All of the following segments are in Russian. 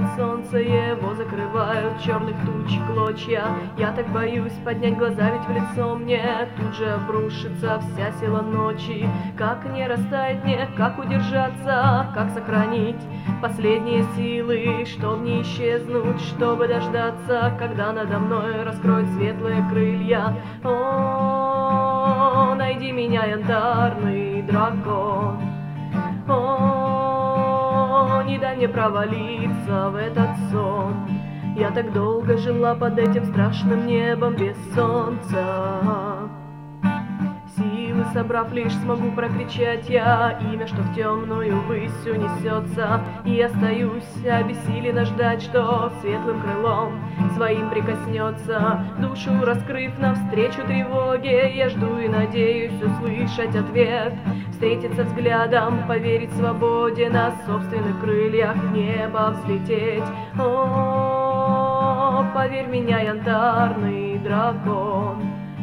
солнца, его закрывают черных туч клочья. Я так боюсь поднять глаза, ведь в лицо мне тут же обрушится вся сила ночи. Как не растаять мне, как удержаться, как сохранить последние силы, чтоб не исчезнуть, чтобы дождаться, когда надо мной раскроют светлые крылья. О, найди меня, янтарный дракон. О, не дай мне провалиться в этот сон. Я так долго жила под этим страшным небом без солнца. Силы собрав, лишь смогу прокричать я имя, что в темную высь унесется. И остаюсь обессиленно ждать, что светлым крылом своим прикоснется. Душу раскрыв навстречу тревоге, я жду и надеюсь услышать ответ. Встретиться взглядом, поверить свободе, на собственных крыльях в небо взлететь. О, поверь меня, янтарный дракон.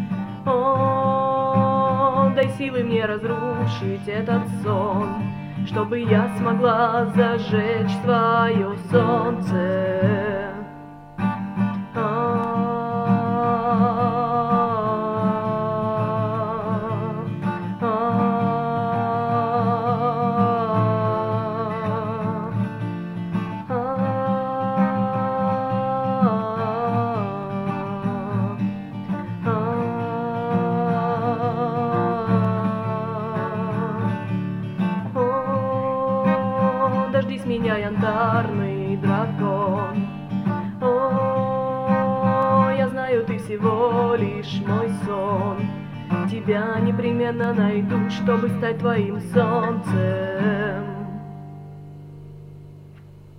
О, дай силы мне разрушить этот сон, чтобы я смогла зажечь свое солнце. Дождись меня, янтарный дракон. О, я знаю, ты всего лишь мой сон. Тебя непременно найду, чтобы стать твоим солнцем.